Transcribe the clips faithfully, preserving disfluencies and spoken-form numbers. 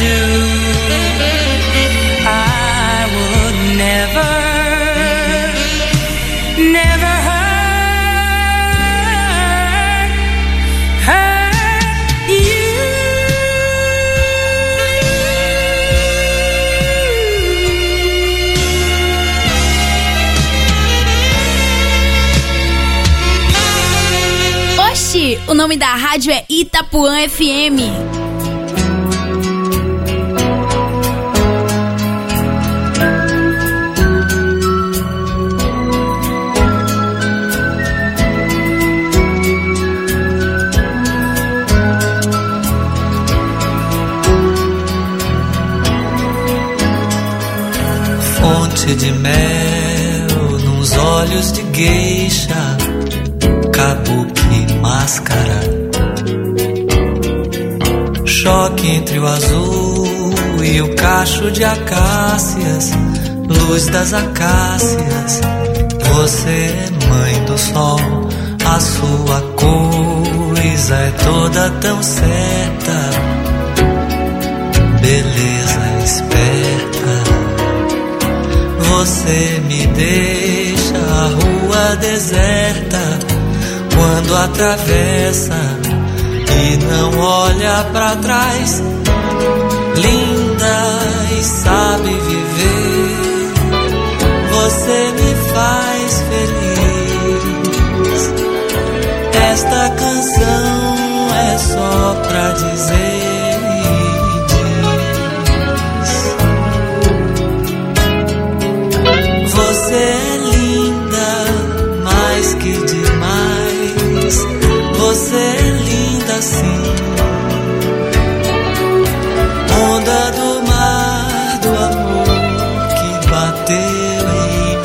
do. I would never, never hurt, hurt you. Oxi, o nome da rádio é Itapuã F M. Fonte de mel nos olhos de geisha, kabuki máscara, choque entre o azul e o cacho de acácias, luz das acácias. Você é mãe do sol, a sua coisa é toda tão certa, beleza esperta. Você me deixa a rua deserta quando atravessa e não olha pra trás. Linda e sabe viver, você me faz feliz. Esta canção é só pra dizer. Você é linda, mais que demais. Você é linda sim. Onda do mar, do amor que bateu em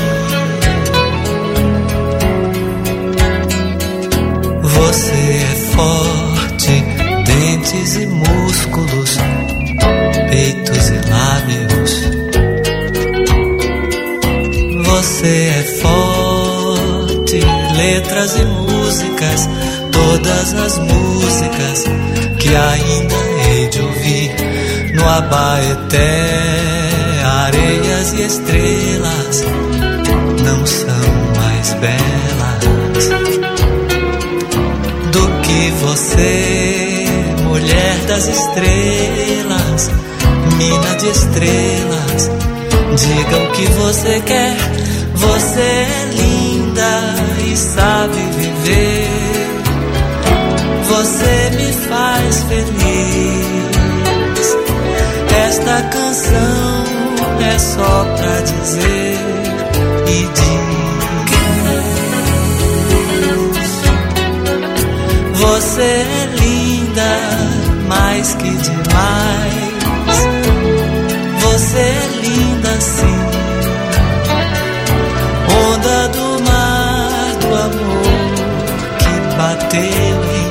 mim. Você é forte, dentes e músculos, peitos e lábios. Você é forte, letras e músicas, todas as músicas que ainda hei de ouvir no Abaeté. Areias e estrelas não são mais belas do que você, mulher das estrelas, mina de estrelas. Diga o que você quer. Você é linda e sabe viver. Você me faz feliz. Esta canção é só pra dizer e diz: você é linda, mais que demais. Você é linda sim. Onda do mar, do amor que bateu em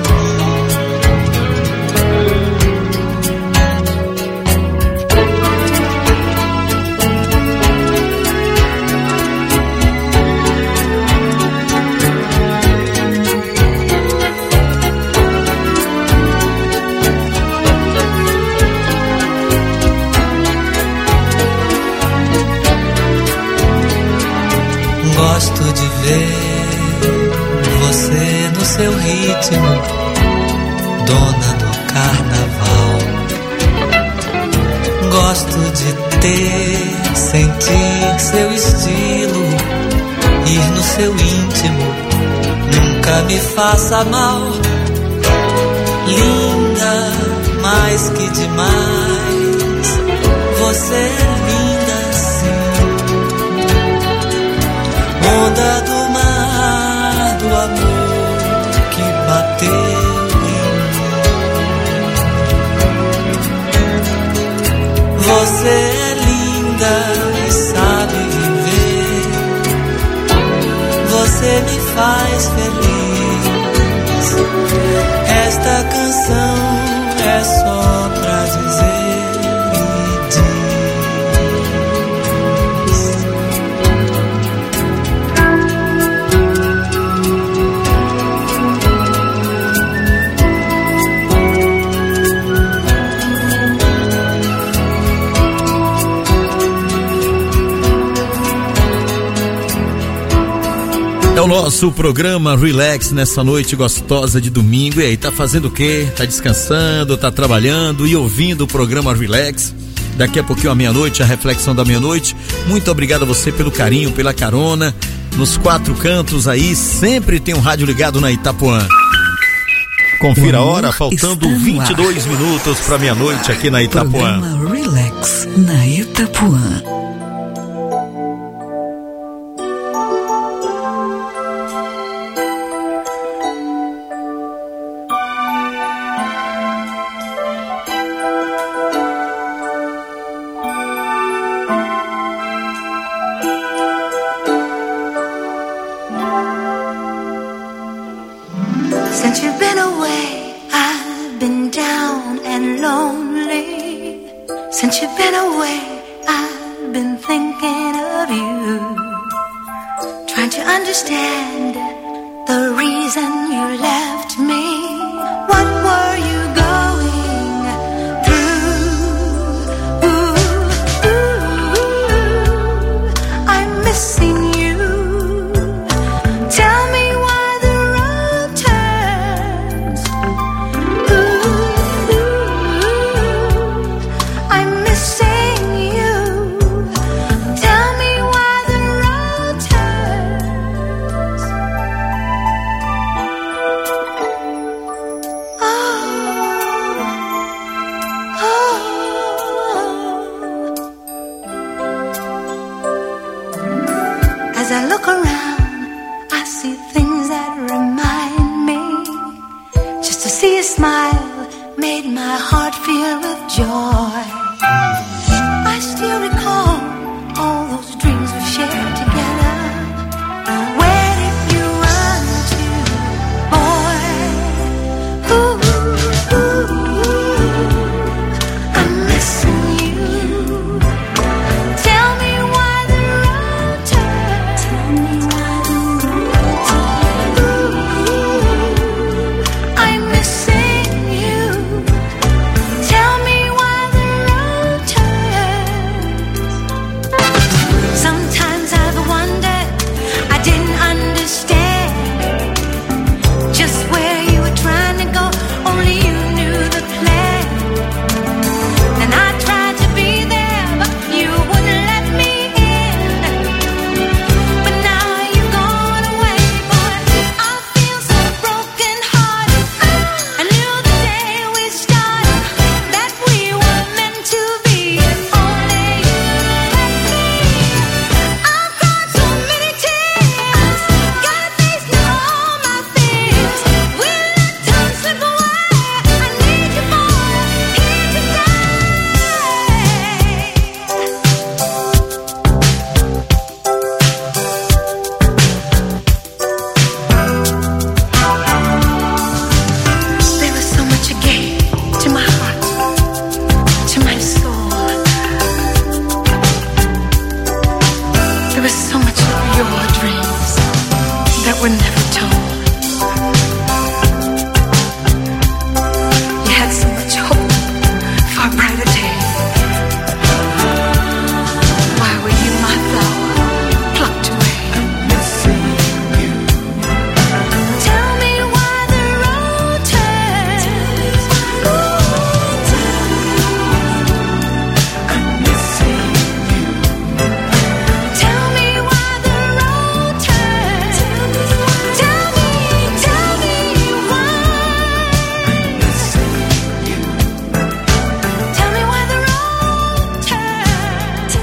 Gosto de ver você no seu ritmo, dona do carnaval. Gosto de ter, sentir seu estilo, ir no seu íntimo, nunca me faça mal. Linda, mais que demais, você é linda sim. Onda do mar, do amor que bateu em mim. Você é linda e sabe viver. Você me faz feliz. Esta canção é só pra dizer. o nosso programa Relax nessa noite gostosa de domingo. E aí, tá fazendo o quê? Tá descansando, tá trabalhando e ouvindo o programa Relax. Daqui a pouquinho à meia-noite, a reflexão da meia-noite. Muito obrigado a você pelo carinho, pela carona. Nos quatro cantos aí, sempre tem um rádio ligado na Itapuã. Confira a hora, faltando vinte e dois minutos para meia-noite aqui na Itapuã. Programa Relax na Itapuã. Since you've been away, I've been down and lonely. Since you've been away, I've been thinking of you. Trying to understand the reason you left me. What were you going through? Ooh, ooh, I'm missing you. Tell me why the road turns. Ooh, I'm missing you. Tell me why the road turns. Oh, oh. As I look around, I see things that remind me. Just to see a smile made my heart fill with joy. I still recall all those dreams we shared together. Where did you run to, boy? Ooh, ooh, I'm missing you. Tell me why the road turns. Tell me why the road turns. Ooh, I'm missing you. Tell me why the road turns. Sometimes I've wondered, I didn't understand just where you were trying to go. Only you knew the plan. And I tried to be there, but you wouldn't let me in. But now you've gone away, boy. I feel so broken hearted. I knew the day we started that we were meant to be. If only you let me. I've cried so many tears. Gotta face now all my fears. We let time slip away. I need you, boy, here today. There was so much you gave to my heart, to my soul. There was so much of your dreams that were never told. You had so much hope for a brighter day. Why were you my flower plucked away? Tell me why the road turns. Ooh, I'm missing you. Tell me why the road turns. Tell me, tell me why. I'm missing you. Tell me why the road turns.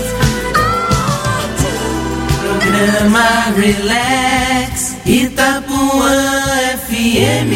Programa Relax, Itapuã F M.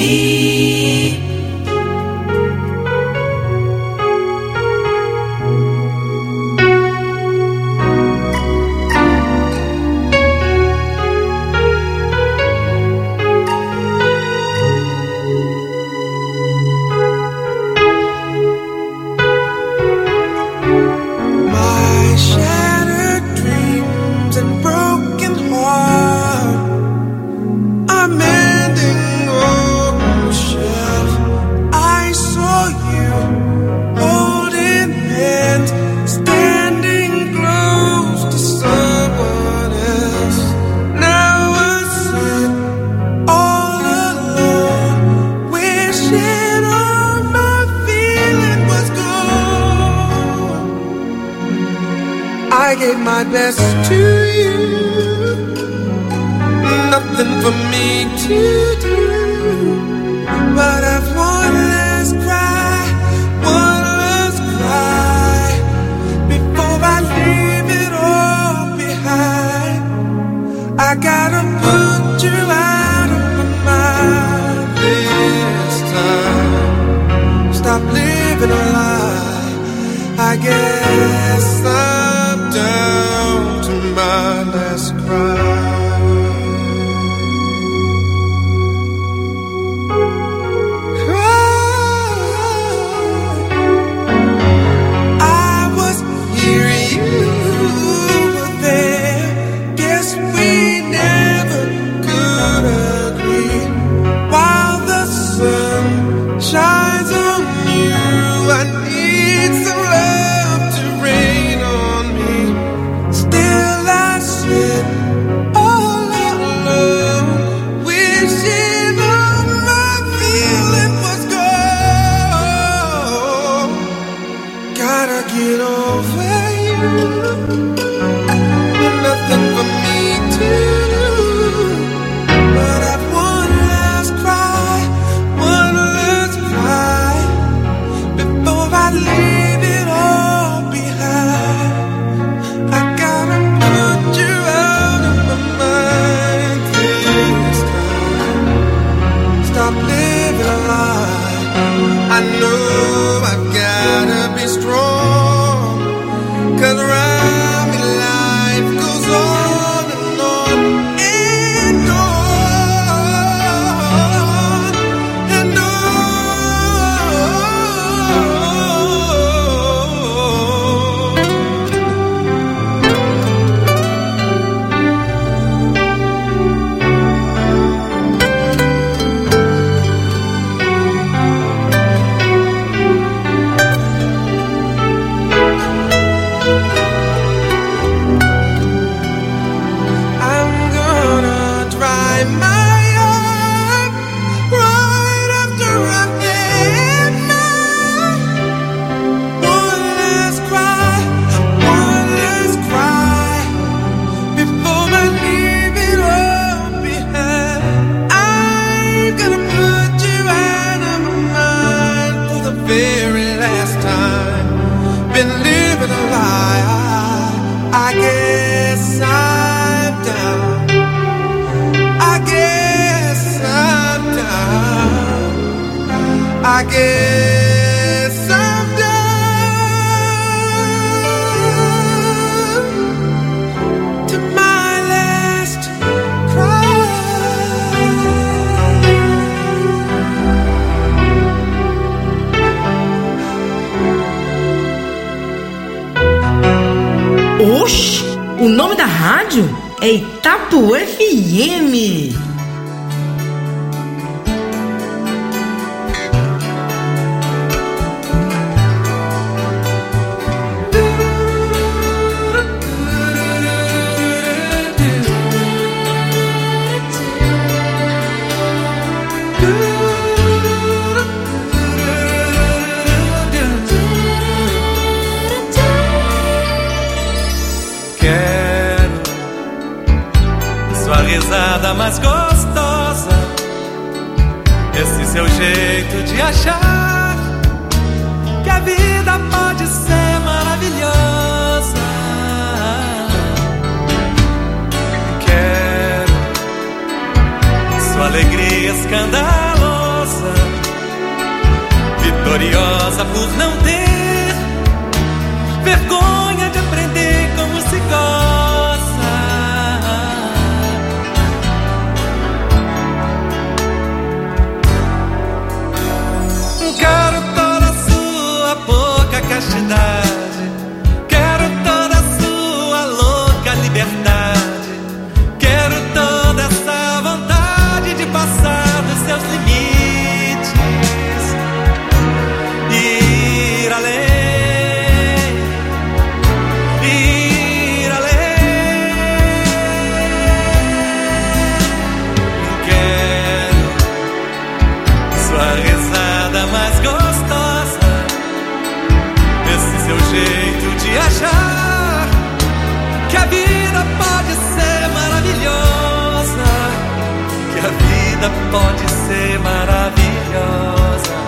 My shattered dreams and broken heart are mending on the shelf. gave my best to you. Nothing for me to do but have one last cry, one last cry before I leave it all behind. I gotta put you out of my mind this time. Stop living a lie. I guess I'm down to my last cry. Shines on you. I need some love to rain on me. Still I sit all alone, wishing all my feeling was gone. Gotta get over you. Nothing for me to do but have one last cry, one last cry before I leave it all behind. I gotta put you out of my mind this time. Stop living a lie. I know I've gotta be strong, 'cause around me life goes on and on and on and on. I'm gonna dry my eye right after I end mine. One last cry, one last cry before I leave it all behind. I'm gonna put you out of my mind for the very last time. Been living a lie. I guess I'm down. I guess I'm down. I guess I'm down to my last cry. Oxi, o nome da rádio é Itapuã F M. Quero sua risada mais gostosa, esse seu jeito de achar que a vida pode ser maravilhosa. Quero sua alegria escandalosa, vitoriosa por não ter vergonha de aprender como se goza. Quero toda a sua pouca castidade, quero toda a sua louca liberdade, quero toda essa vontade de passar dos seus limites e ir além. Mais gostosa, esse seu jeito de achar a vida pode ser maravilhosa, que a vida pode ser maravilhosa.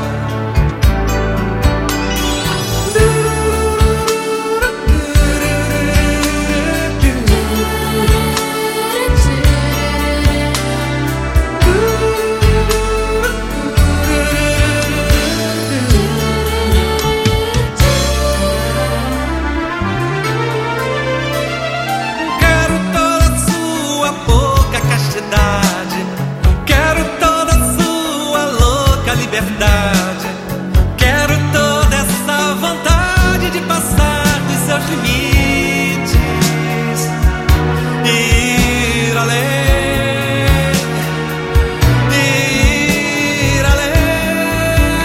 Quero toda sua louca liberdade. Quero toda essa vontade de passar dos seus limites, ir além, ir além.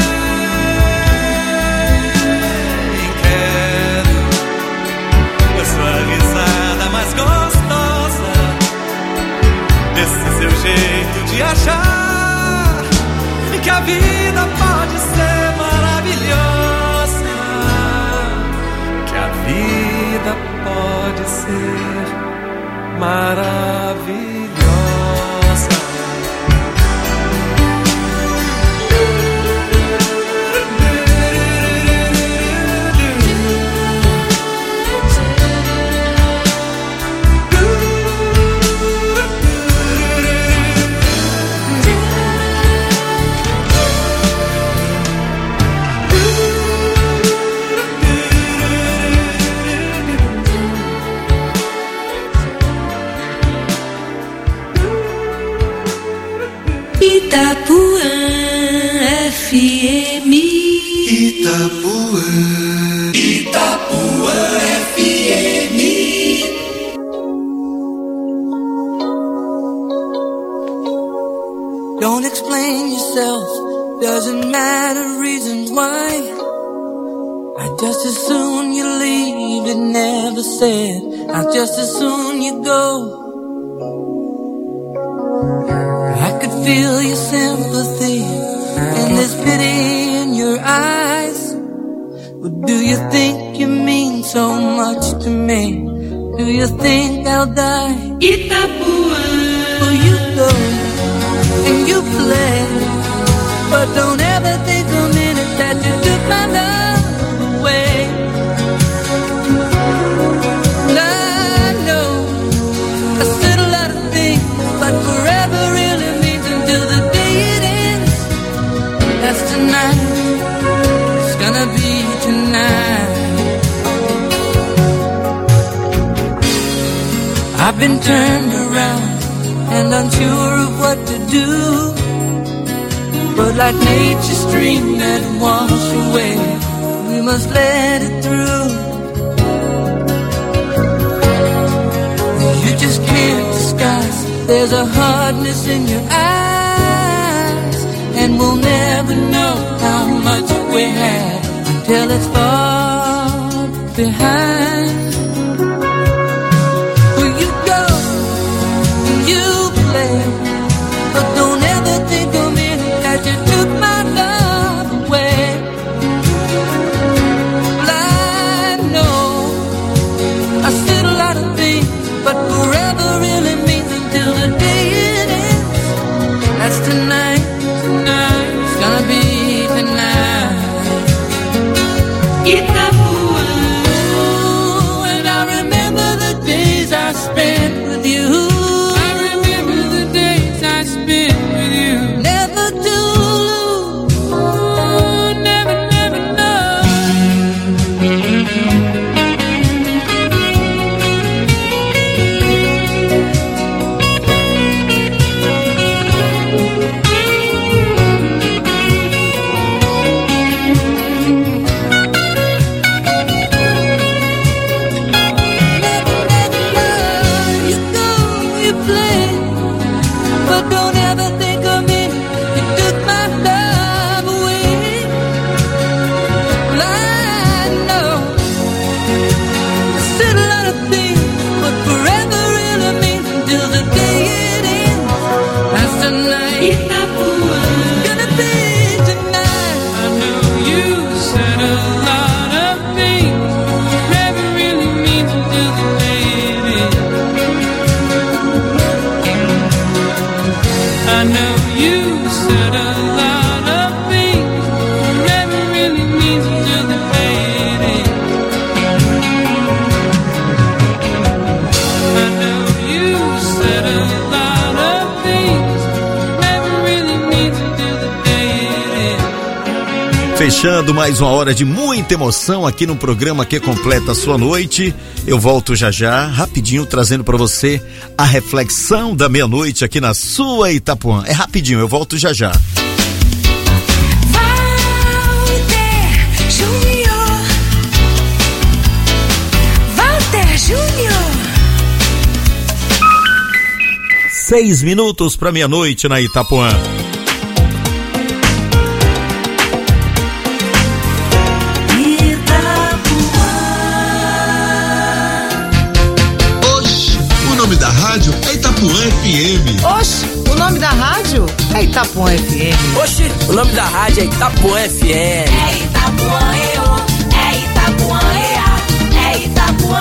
Quero a sua risada mais gostosa, esse seu jeito de achar que a vida pode ser maravilhosa, que a vida pode ser maravilhosa. Itapuã F M. Itapuã, Itapuã F M. Don't explain yourself, doesn't matter reasons why. I'd just as soon you leave it never said. I'd just as soon you go. I could feel your sympathy and there's pity in your eyes. But do you think you mean so much to me? Do you think I'll die? Itapuã. Will you go and you play? But don't ever think a minute that you took my love away. I know I said a lot of things, but forever really means until the day it ends. That's tonight, it's gonna be tonight. I've been turned around and unsure of what to do, but like nature's stream that wash away, we must let it through. You just can't disguise, there's a hardness in your eyes, and we'll never know how much we had until it's far behind. Will you go and you play, but don't ever think of me that you took my love away. Well, I know I said a lot of things, but forever really means until the day it ends. That's tonight, tonight, it's gonna be tonight. Itapuã. Ooh, and I remember the days I spent with you. I remember the days I spent with you. Never to lose, ooh, never, never know. fechando mais uma hora de muita emoção aqui no programa que completa a sua noite. Eu volto já já, rapidinho, trazendo para você a reflexão da meia-noite aqui na sua Itapuã. É rapidinho, eu volto já já. Walter Júnior, Walter Júnior. Seis minutos para meia-noite na Itapuã. O nome da rádio é Itapuã F M. Oxe, o nome da rádio é Itapuã F M. Oxe, o nome da rádio é Itapuã F M. É Itapuã E O, é Itapuã E A, é Itapuã.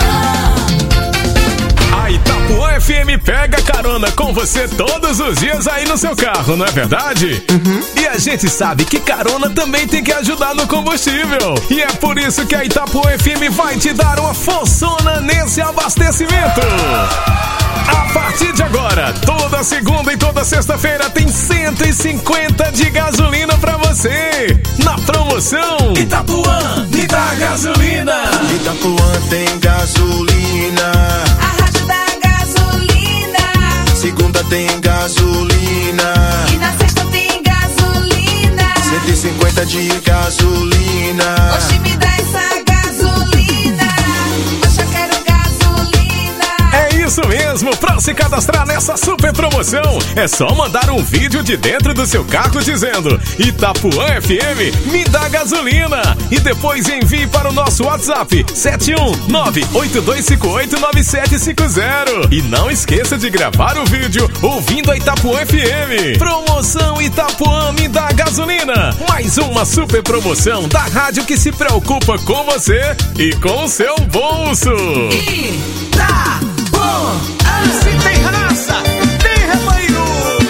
A Itapuã F M pega carona com você todos os dias aí no seu carro, não é verdade? Uhum. E a gente sabe que carona também tem que ajudar no combustível. E é por isso que a Itapuã F M vai te dar uma forçona nesse abastecimento. A partir de agora, toda segunda e toda sexta-feira tem cento e cinquenta de gasolina pra você. Na promoção Itapuã, me dá gasolina. Itapuã tem gasolina. A rádio da gasolina. Segunda tem gasolina. E na sexta tem gasolina. cento e cinquenta de gasolina. Oxe, me dá essa gasolina. Oxe, eu quero gasolina. É isso mesmo, pra se cadastrar nessa super promoção, é só mandar um vídeo de dentro do seu carro dizendo Itapuã F M, me dá gasolina. E depois envie para o nosso WhatsApp sete um nove oito dois cinco oito nove sete cinco zero. E não esqueça de gravar o vídeo ouvindo a Itapuã F M. Promoção Itapuã, me dá gasolina. Mais uma super promoção da rádio que se preocupa com você e com o seu bolso. Itapuã, se tem raça, tem rebanho.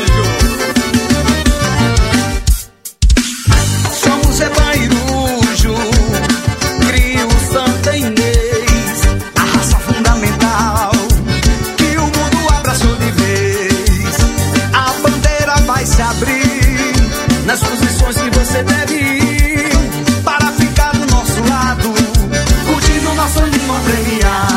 Somos rebanho, crio Santa Inês, a raça fundamental que o mundo abraçou de vez. A bandeira vai se abrir nas posições que você deve ir para ficar do nosso lado, curtindo nosso língua premiar.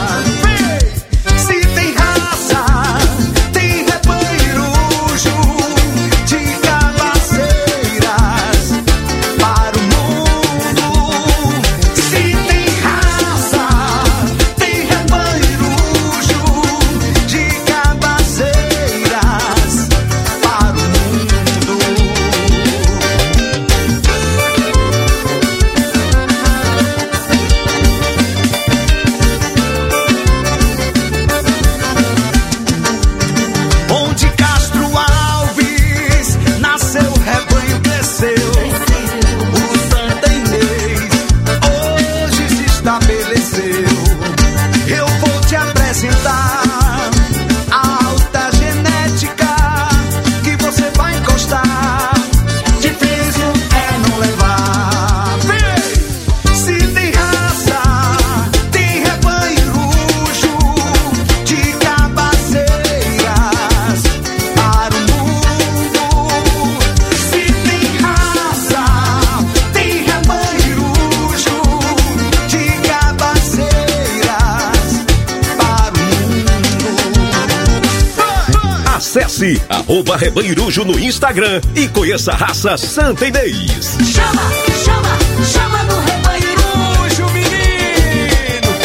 Acesse arroba Rebanhirujo no Instagram e conheça a raça Santa Inês. Chama, chama, chama no Rebanhirujo, menino.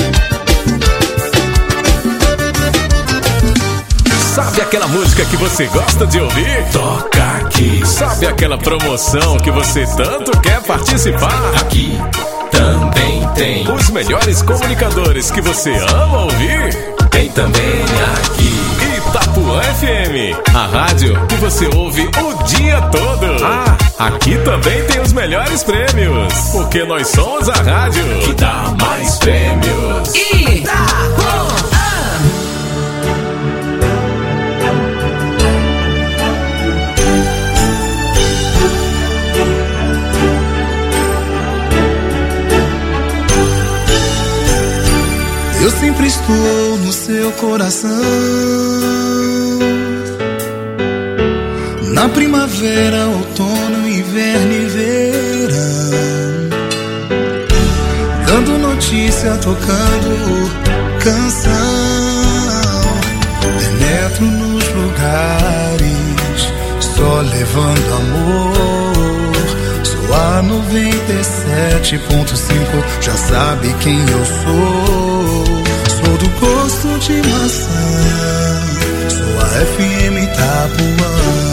Sabe aquela música que você gosta de ouvir? Toca aqui. Sabe aquela promoção que você tanto quer participar? Aqui também tem. Os melhores comunicadores que você ama ouvir? Tem também aqui. Itapuã F M, a rádio que você ouve o dia todo. Ah, aqui também tem os melhores prêmios, porque nós somos a rádio que dá mais prêmios. Itapuã. Eu sempre estou no seu coração, na primavera, outono, inverno e verão. notícia tocando canção. Penetro nos lugares, só levando amor. Sou a noventa e sete ponto cinco, já sabe quem eu sou. Sou do gosto de maçã, sou a F M Itapuã.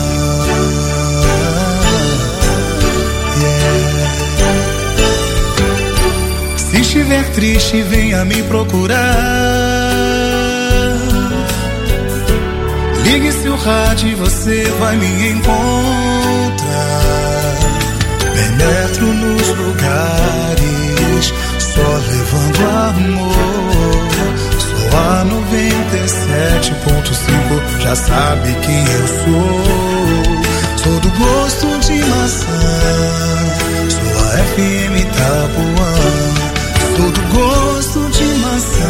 Se estiver triste, venha me procurar. Ligue seu rádio e você vai me encontrar. Penetro nos lugares, só levando amor. Sou a noventa e sete ponto cinco, já sabe quem eu sou. Sou do gosto de maçã, sou a F M Itapuã. Sou do gosto de maçã,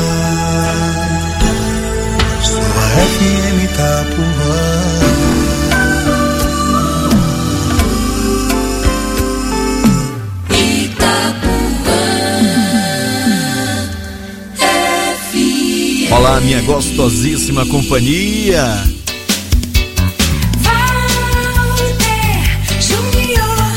sou a F M Itapuã. Olá, minha gostosíssima companhia. Walter Júnior.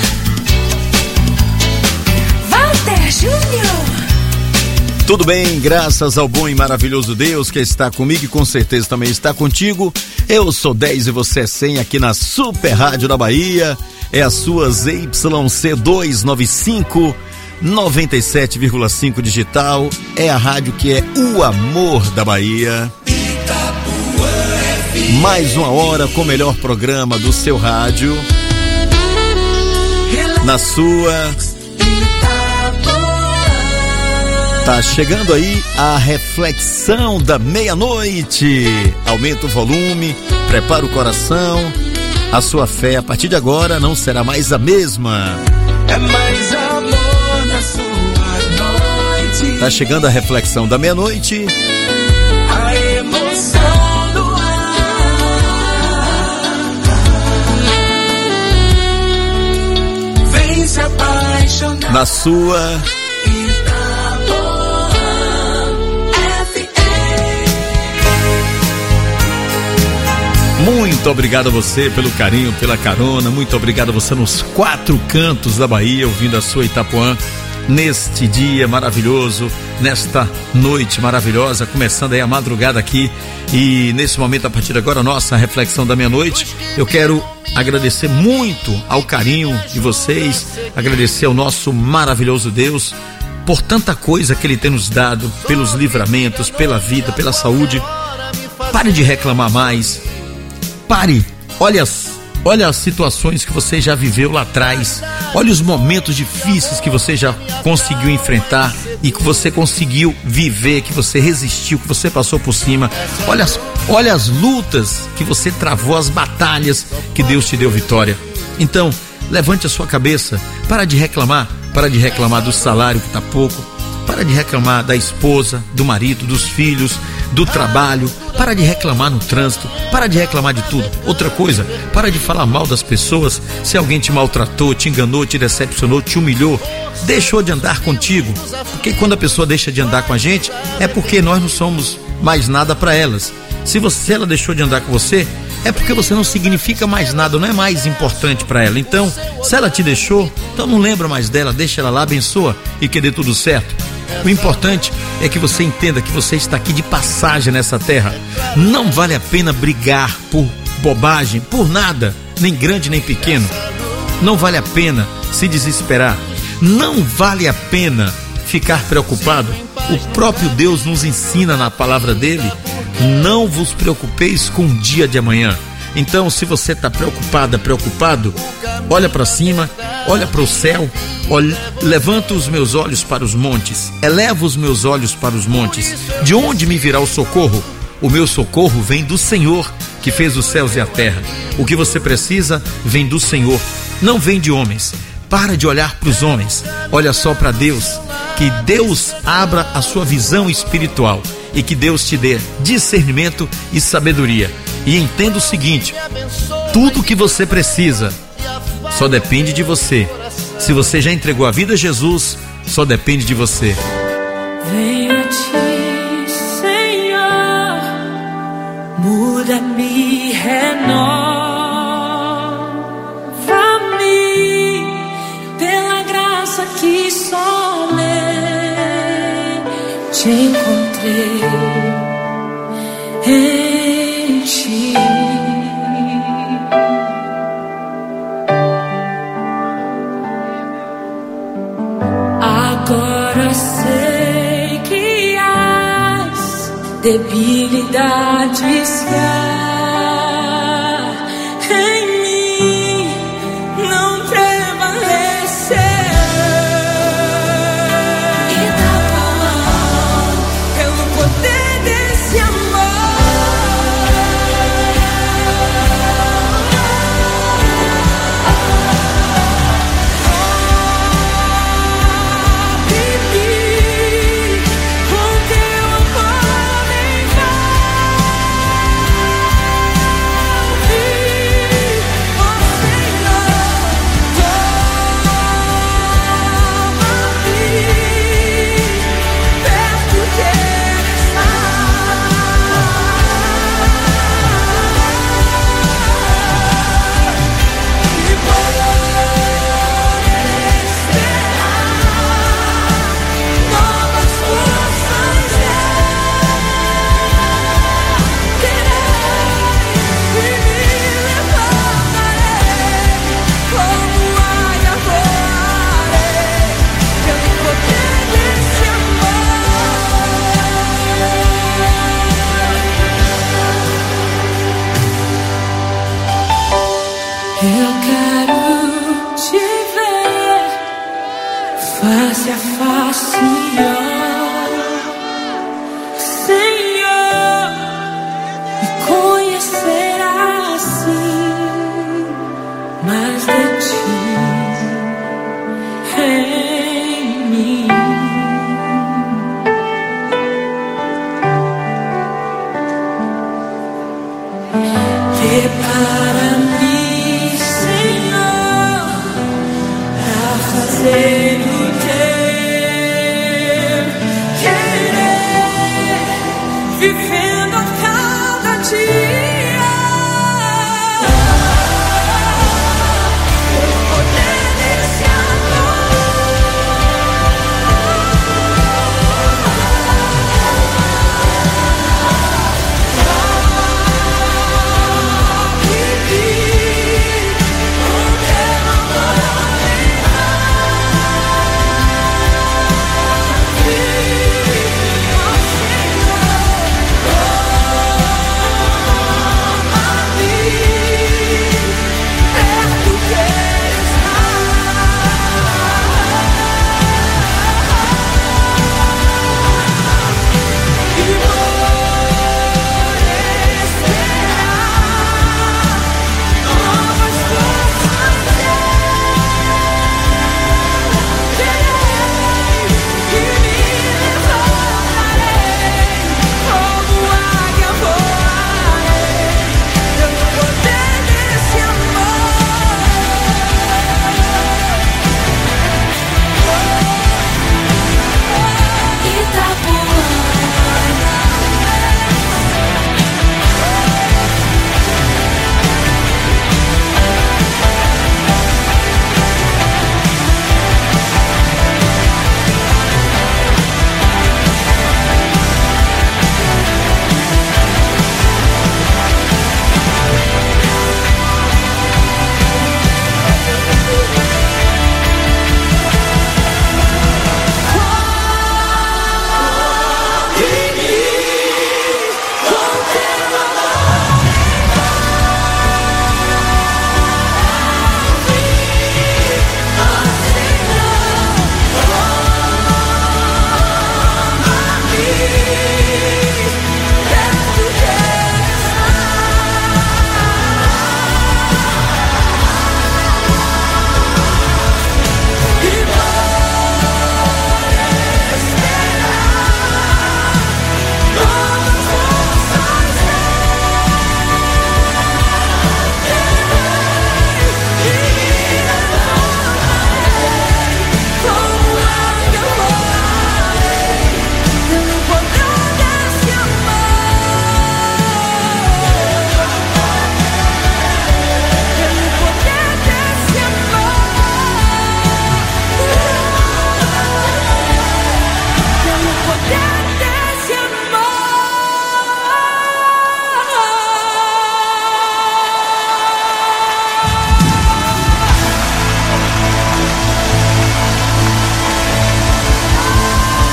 Walter Júnior. Tudo bem, graças ao bom e maravilhoso Deus que está comigo e com certeza também está contigo. Eu sou dez e você é cem aqui na Super Rádio da Bahia. É a sua Z Y C duzentos e noventa e cinco, noventa e sete vírgula cinco digital. É a rádio que é o amor da Bahia. Mais uma hora com o melhor programa do seu rádio. Na sua. Tá chegando aí a reflexão da meia-noite. Aumenta o volume, prepara o coração. A sua fé a partir de agora não será mais a mesma. É mais amor na sua noite. Tá chegando a reflexão da meia-noite. A emoção do ar. Vem se apaixonar. Na sua. Muito obrigado a você pelo carinho, pela carona. Muito obrigado a você nos quatro cantos da Bahia, ouvindo a sua Itapuã neste dia maravilhoso, nesta noite maravilhosa, começando aí a madrugada aqui. E nesse momento, a partir de agora, nossa reflexão da meia-noite, eu quero agradecer muito ao carinho de vocês, agradecer ao nosso maravilhoso Deus por tanta coisa que Ele tem nos dado, pelos livramentos, pela vida, pela saúde. Pare de reclamar mais. Pare, olha as, olha as situações que você já viveu lá atrás, olha os momentos difíceis que você já conseguiu enfrentar e que você conseguiu viver, que você resistiu, que você passou por cima. Olha as, olha as lutas que você travou, as batalhas que Deus te deu vitória. Então, levante a sua cabeça, para de reclamar, para de reclamar do salário que está pouco, para de reclamar da esposa, do marido, dos filhos, do trabalho, para de reclamar no trânsito, para de reclamar de tudo. Outra coisa, para de falar mal das pessoas. Se alguém te maltratou, te enganou, te decepcionou, te humilhou, deixou de andar contigo, porque quando a pessoa deixa de andar com a gente, é porque nós não somos mais nada para elas. Se você, ela deixou de andar com você, é porque você não significa mais nada, não é mais importante para ela. Então, se ela te deixou, então não lembra mais dela, deixa ela lá, abençoa e que dê tudo certo. O importante é que você entenda que você está aqui de passagem nessa terra. Não vale a pena brigar por bobagem, por nada, nem grande nem pequeno. Não vale a pena se desesperar. Não vale a pena ficar preocupado. O próprio Deus nos ensina na palavra dele: não vos preocupeis com o dia de amanhã. Então, se você está preocupada, preocupado, olha para cima, olha para o céu, olha, levanta os meus olhos para os montes, eleva os meus olhos para os montes. De onde me virá o socorro? O meu socorro vem do Senhor, que fez os céus e a terra. O que você precisa vem do Senhor, não vem de homens. Para de olhar para os homens, olha só para Deus. Que Deus abra a sua visão espiritual e que Deus te dê discernimento e sabedoria. E entenda o seguinte: tudo que você precisa só depende de você. Se você já entregou a vida a Jesus, só depende de você. Venho a ti, Senhor, muda-me, renova-me pela graça que só nele te encontrei em ti. Agora sei que as debilidades que há em mim não prevalecerão. E na mão, pelo poder desse eu quero te ver face a face, ó Senhor, e conhecer assim mais de ti em mim. Prepara-me, fazer o teu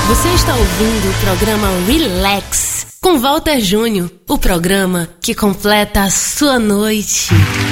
Você está ouvindo o programa Relax com Walter Júnior, o programa que completa a sua noite.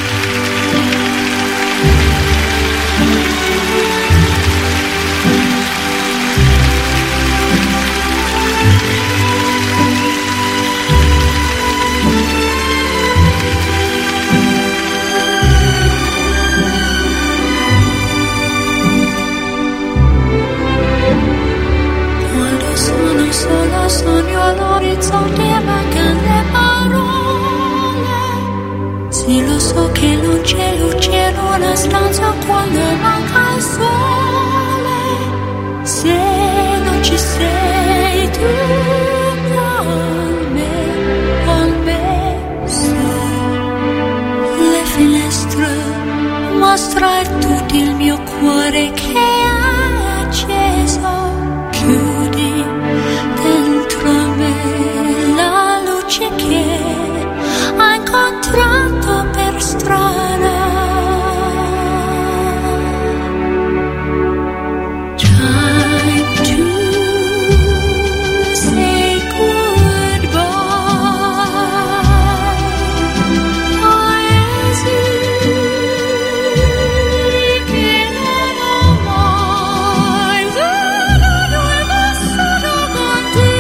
Solo sogno all'orizzonte mancano le parole. Sì, lo so che non c'è luce in una stanza quando manca il sole. Se non ci sei tu con me, con me sei. Le finestre mostra tutto il mio cuore che è acceso. Chiudi dentro me la luce che ho incontrato per strada. Time to say goodbye. Paesi che non ho mai veduto e passato con te.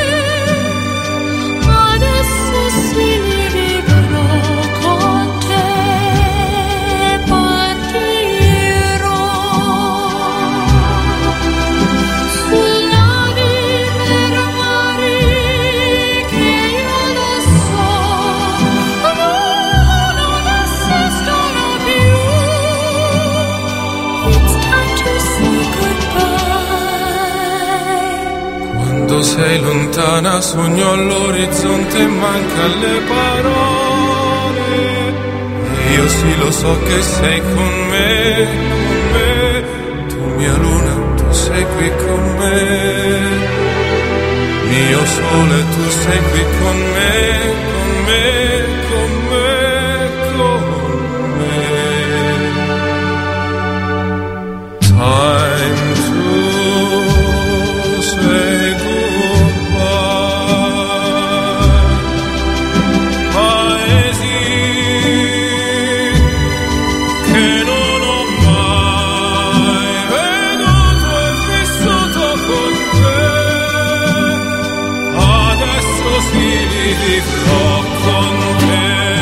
Adesso sì vivrò con te, partirò sulla riviera mare che io lo so, non esistono più. It's time to say goodbye. Quando sei lontana sogno all'orizzonte e manca le parole. Io sì lo so che sei con me, con me. Tu mia luna, tu sei qui con me. Mio sole, tu sei qui con me, con me, con me, con me. Time to say goodbye. Paesi che non ho mai veduto e vissuto con te. Adesso sì li vivrò con te.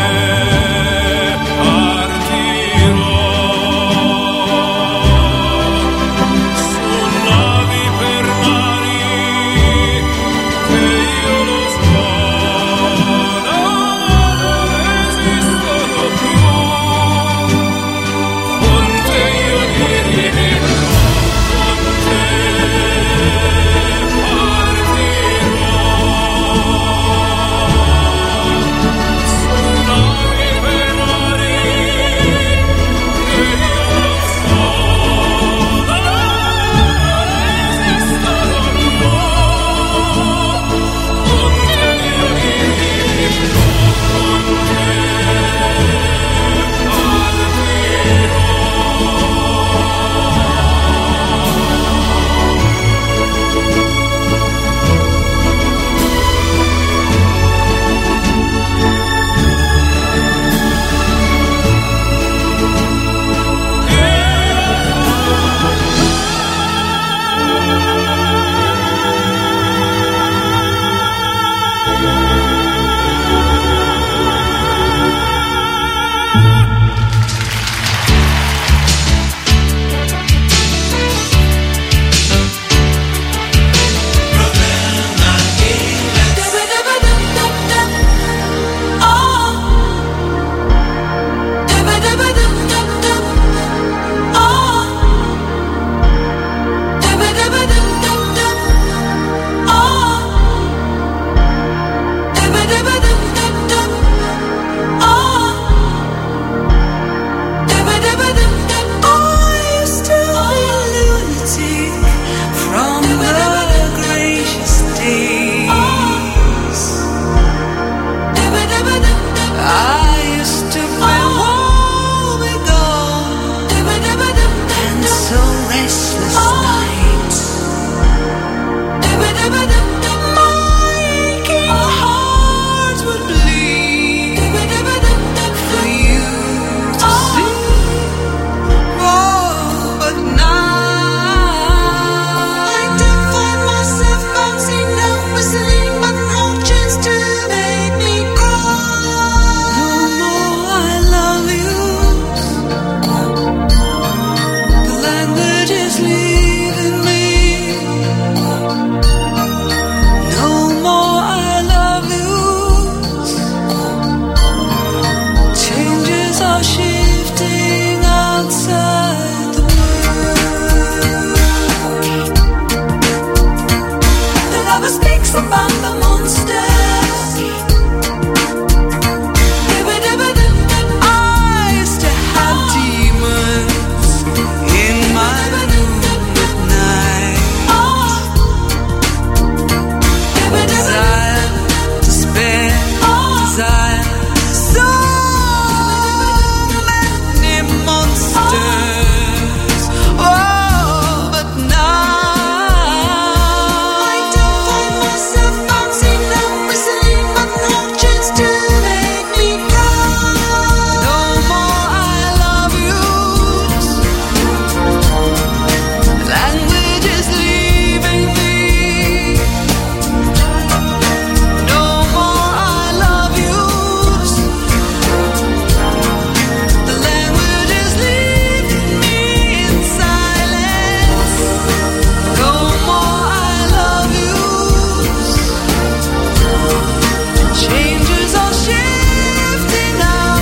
about the monsters. I used to have demons in my room at night. Desire, despair, desire. So many monsters. Oh, but now I don't find myself bouncing them, whistling, but no chance to make me come. No more I love yous. Language is leaving me. No more I love yous. The language is leaving me in silence. No more I love yous. Changes are shifting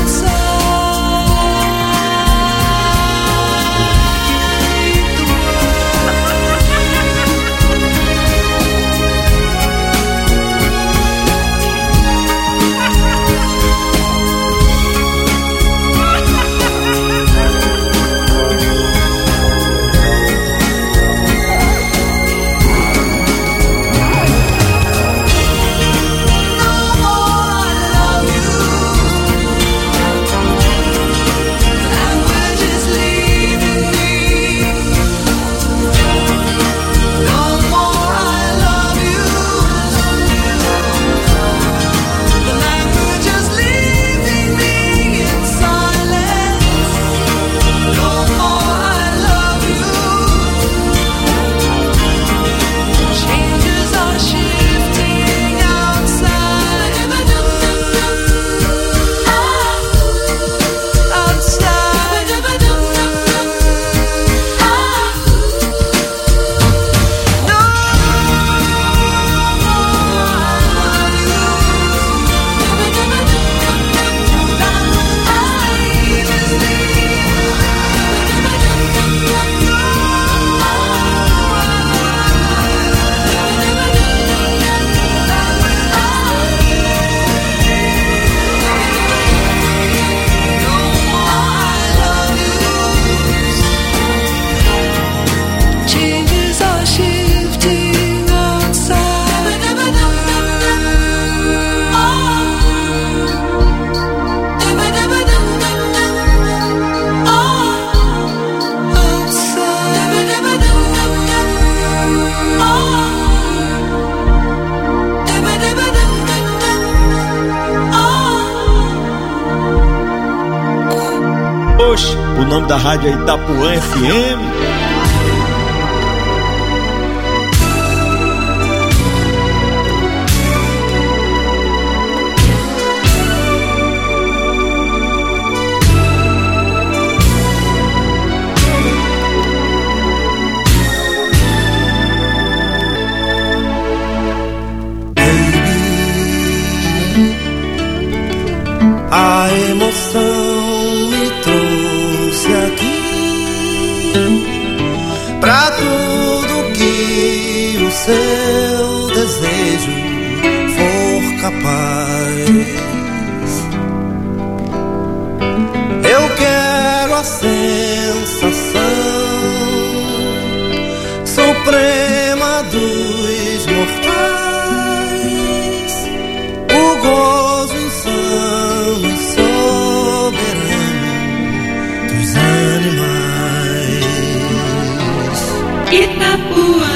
Oxe, o nome da rádio é Itapuã F M. A emoção me trouxe aqui pra tudo que o seu desejo for capaz. Eu quero a sensação suprema dos mortais, o gozo insano e soberano dos animais. Itapuã.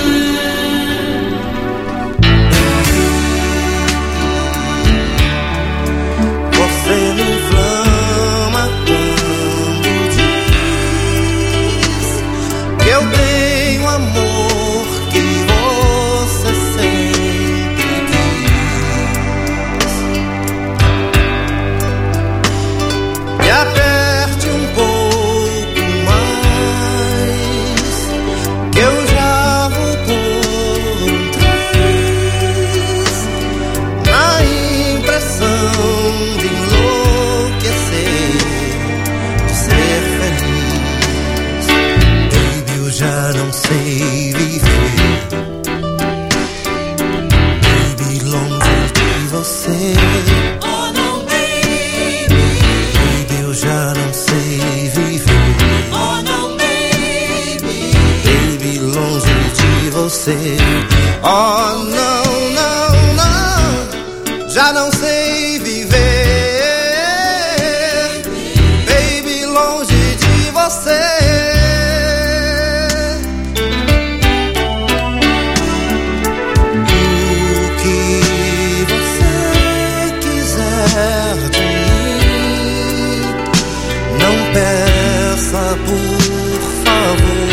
Você me inflama quando diz que eu tenho amor que você sempre quis. Me aperte um pouco mais, que eu já vou você. Oh, não, não, não, já não sei viver, baby, longe de você. O que você quiser de mim, não peça por favor.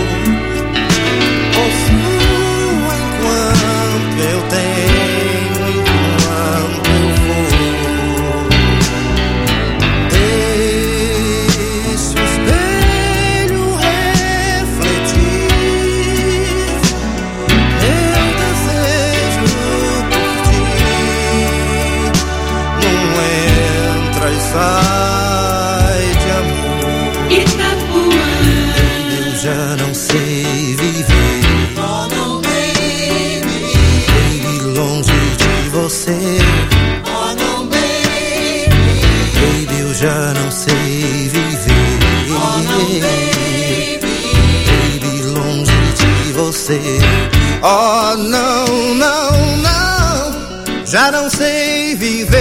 Eu tenho enquanto eu vou. Deixe o espelho refletir meu desejo por ti. Não entra e sai de amor. Itapuã. Eu já não sei viver. Você. Oh, não, baby. Baby, eu já não sei viver. Oh, não, baby. Baby, longe de você. Oh, não, não, não, já não sei viver.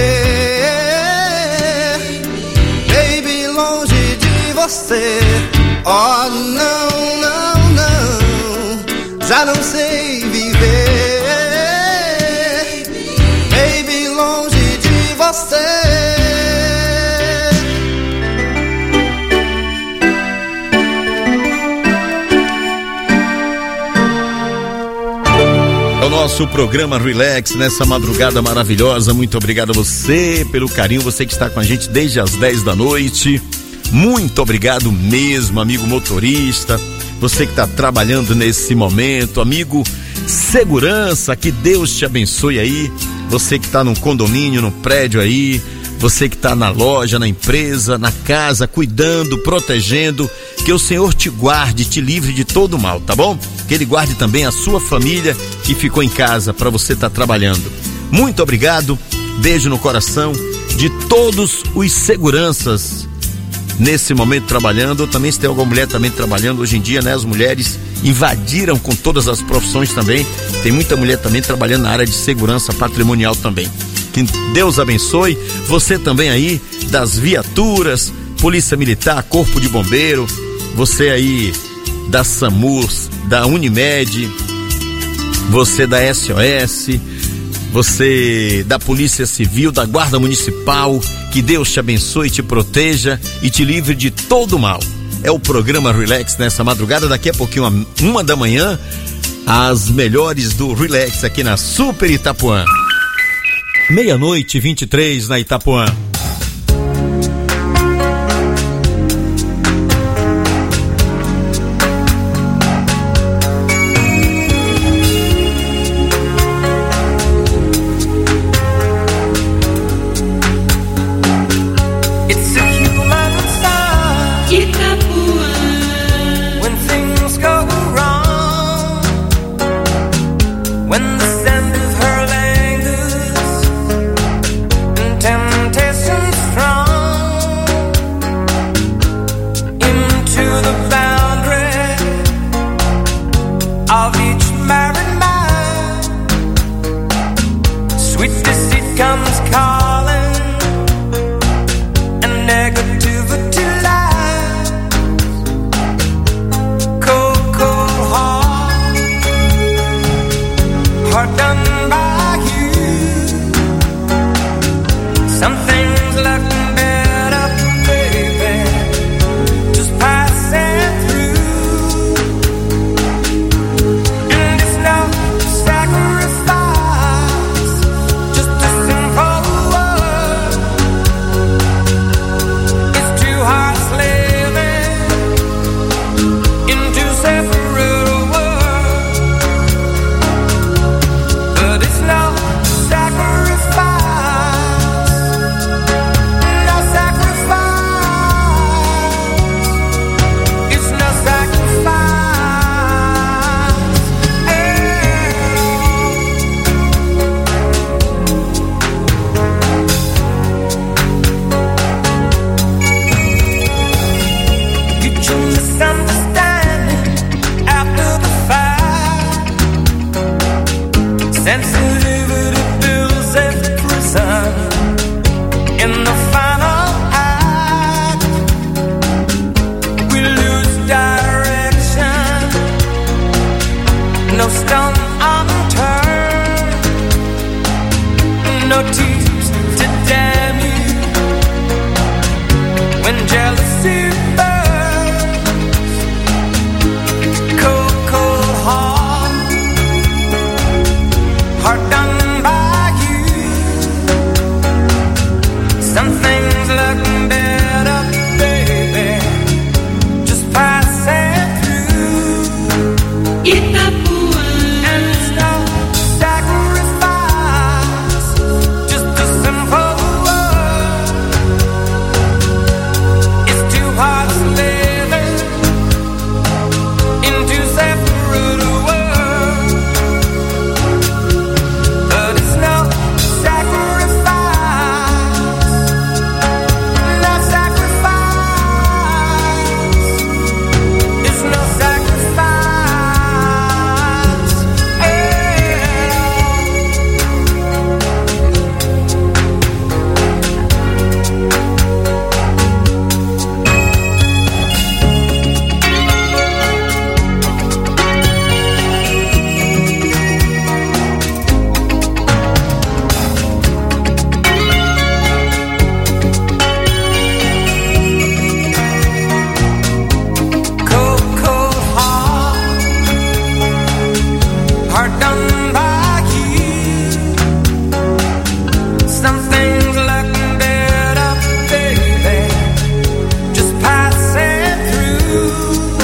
Baby, longe de você. Oh, não, não, não, já não sei viver. Longe de você. É o nosso programa Relax nessa madrugada maravilhosa. Muito obrigado a você pelo carinho, você que está com a gente desde as dez da noite. Muito obrigado mesmo, amigo motorista, você que está trabalhando nesse momento, amigo segurança, que Deus te abençoe aí. Você que está num condomínio, no prédio aí, você que está na loja, na empresa, na casa, cuidando, protegendo, que o Senhor te guarde, te livre de todo mal, tá bom? Que Ele guarde também a sua família que ficou em casa para você estar tá trabalhando. Muito obrigado, beijo no coração de todos os seguranças nesse momento trabalhando. Ou também se tem alguma mulher também trabalhando hoje em dia, né? As mulheres invadiram com todas as profissões também. Tem muita mulher também trabalhando na área de segurança patrimonial também. Que Deus abençoe você também aí das viaturas, Polícia Militar, Corpo de Bombeiro, você aí da SAMU, da Unimed, você da S O S, você da Polícia Civil, da Guarda Municipal. Que Deus te abençoe, te proteja e te livre de todo mal. É o programa Relax nessa madrugada. Daqui a pouquinho, uma da manhã, as melhores do Relax aqui na Super Itapuã. Meia-noite e vinte e três na Itapuã. Simple sense liberty builds a prison. In the final act, we lose direction. No stone unturned, no tears to damn you. When jealousy burns, cold, cold heart, heart done by you. Some things look better, baby, just passing through. Itapua. And it's no sacrifice, just a simple word. It's two hearts living in two separate worlds. But it's no sacrifice, no sacrifice. It's no sacrifice at cold, cold heart, heart done by you. Some things look better, baby, just passing through.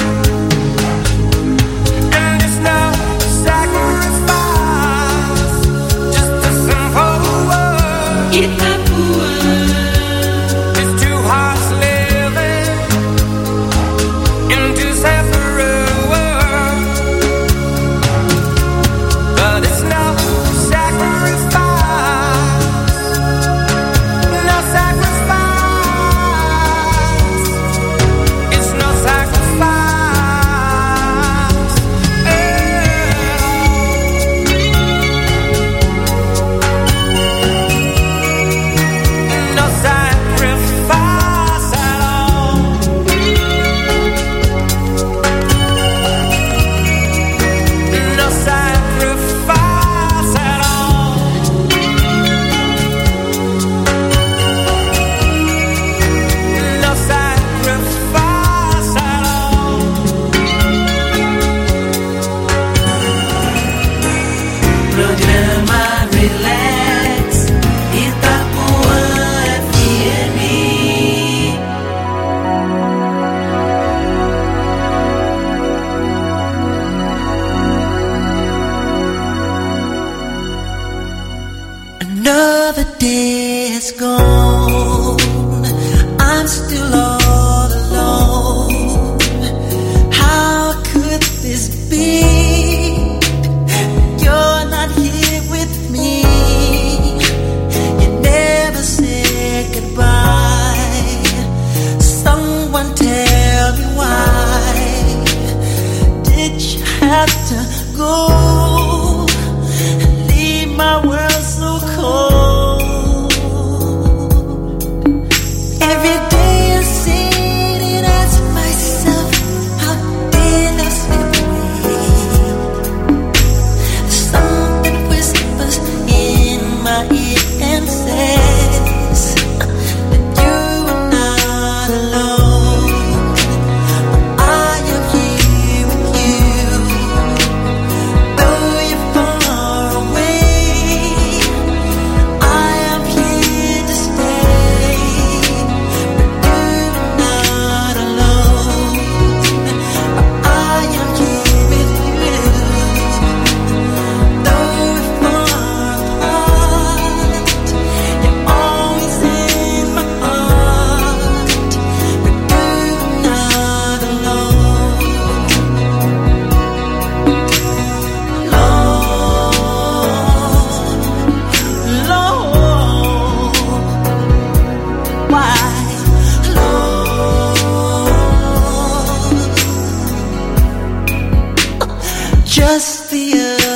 And it's no sacrifice, just a simple word. Itapua. It's two hearts living in two separate worlds. But it's no sacrifice, no sacrifice. It's no sacrifice at all. No sacrifice at all. No sacrifice at all. No sacrifice at all. Programa Relax, Itapuã F M. Another day is gone. I'm still all alone. How could this be? You're not here with me. You never said goodbye. Someone tell me why did you have to go? Leave my world so cold. Every day I sit and ask myself, how did I slip away? Something whispers in my ear and says that you are not alone. I am here with you. Though you're far away, I am here to stay. But you're not alone. I am here with you. Though we're far apart, you're always in my heart. But you're not alone. Lord, Lord, why, Lord? Just the other